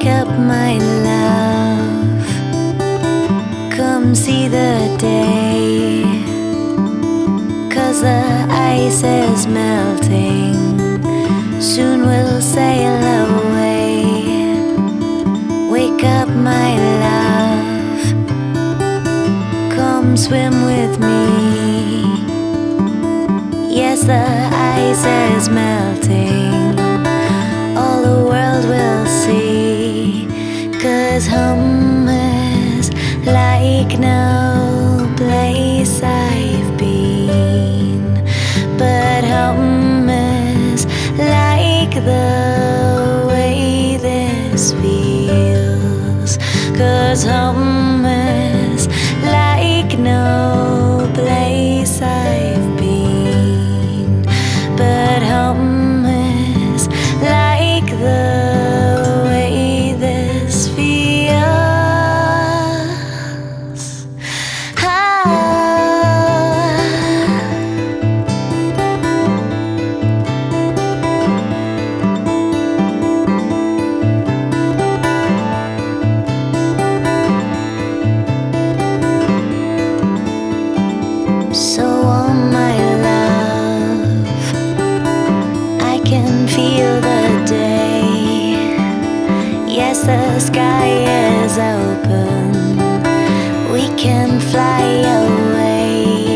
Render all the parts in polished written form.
up, my love. Come see the day, 'cause the ice is melting. Soon we'll sail away. Wake up, my love. Come swim with me. Yes, the ice is melting. All the world will see. 'Cause home is like no place I've been, but home is like the way this feels. 'Cause home is like no place I've been, but home is like the way this feels. So warm, my love, I can feel the day. Yes, the sky is open. We can fly away.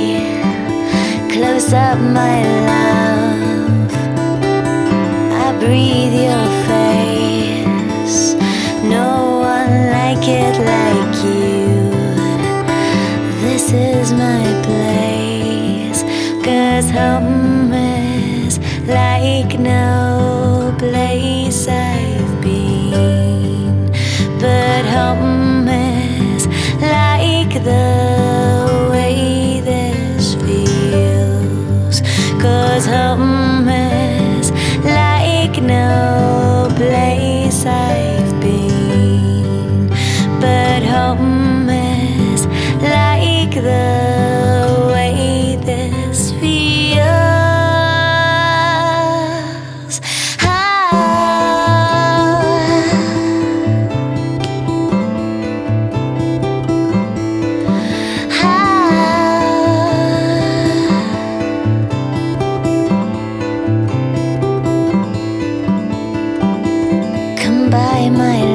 Close up, my love, I breathe your face. No one like it like you. This is my place. 'Cause home is like no place I've been, but home is like the way this feels. 'Cause home is like no place I've been, but home is like the way this feels. Come by, my